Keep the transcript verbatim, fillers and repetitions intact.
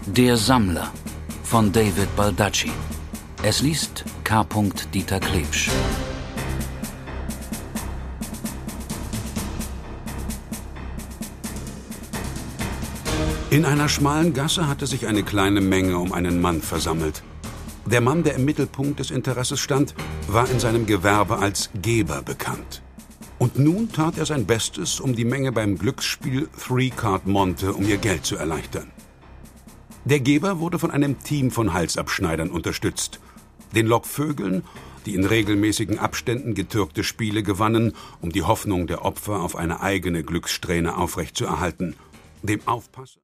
Der Sammler von David Baldacci. Es liest K. Dieter Klebsch. In einer schmalen Gasse hatte sich eine kleine Menge um einen Mann versammelt. Der Mann, der im Mittelpunkt des Interesses stand, war in seinem Gewerbe als Geber bekannt. Und nun tat er sein Bestes, um die Menge beim Glücksspiel Three Card Monte um ihr Geld zu erleichtern. Der Geber wurde von einem Team von Halsabschneidern unterstützt, den Lockvögeln, die in regelmäßigen Abständen getürkte Spiele gewannen, um die Hoffnung der Opfer auf eine eigene Glückssträhne aufrechtzuerhalten, dem Aufpasser